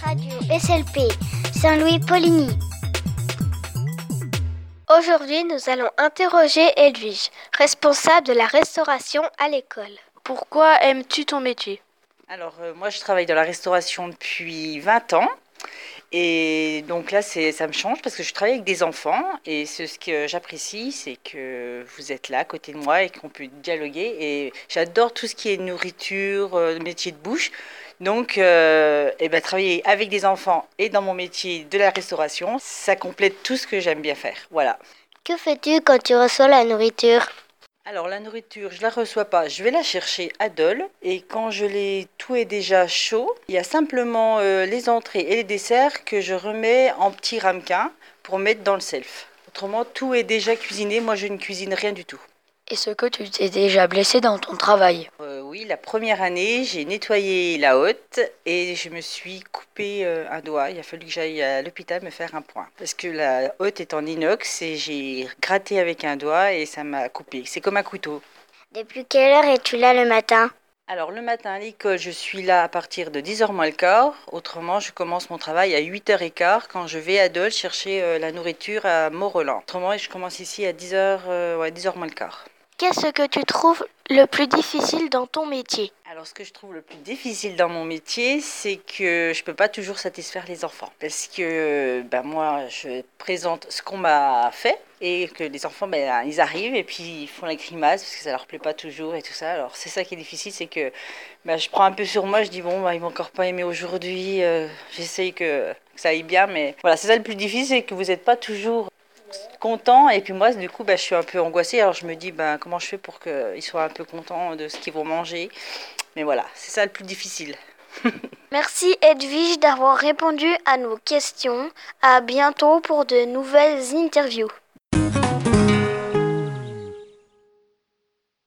Radio SLP Saint-Louis-Poligny. Aujourd'hui, nous allons interroger Edwige, responsable de la restauration à l'école. Pourquoi aimes-tu ton métier ? Alors, moi, je travaille dans la restauration depuis 20 ans. Et donc là, ça me change parce que je travaille avec des enfants. Et ce que j'apprécie, c'est que vous êtes là à côté de moi et qu'on peut dialoguer. Et j'adore tout ce qui est nourriture, métier de bouche. Donc, travailler avec des enfants et dans mon métier de la restauration, ça complète tout ce que j'aime bien faire. Voilà. Que fais-tu quand tu reçois la nourriture ? Alors la nourriture, je la reçois pas, je vais la chercher à Dole et quand tout est déjà chaud, il y a simplement les entrées et les desserts que je remets en petits ramequins pour mettre dans le self. Autrement, tout est déjà cuisiné, moi je ne cuisine rien du tout. Est-ce que tu t'es déjà blessé dans ton travail ? Oui, la première année, j'ai nettoyé la hotte et je me suis coupé un doigt. Il a fallu que j'aille à l'hôpital me faire un point. Parce que la hotte est en inox et j'ai gratté avec un doigt et ça m'a coupé. C'est comme un couteau. Depuis quelle heure es-tu là le matin ? Alors le matin à l'école, je suis là à partir de 10h moins le quart. Autrement, je commence mon travail à 8h15 quand je vais à Dole chercher la nourriture à Mont-Roland. Autrement, je commence ici à 10h moins le quart. Qu'est-ce que tu trouves le plus difficile dans ton métier ? Alors, ce que je trouve le plus difficile dans mon métier, c'est que je ne peux pas toujours satisfaire les enfants. Parce que moi, je présente ce qu'on m'a fait et que les enfants, ils arrivent et puis ils font la grimace parce que ça ne leur plaît pas toujours et tout ça. Alors, c'est ça qui est difficile, c'est que je prends un peu sur moi, je dis ils m'ont encore pas aimé aujourd'hui, j'essaye que ça aille bien, mais voilà, c'est ça le plus difficile, c'est que vous n'êtes pas toujours content et puis moi du coup je suis un peu angoissée, alors je me dis comment je fais pour qu'ils soient un peu contents de ce qu'ils vont manger, mais voilà, c'est ça le plus difficile. Merci Edwige d'avoir répondu à nos questions. À bientôt pour de nouvelles interviews.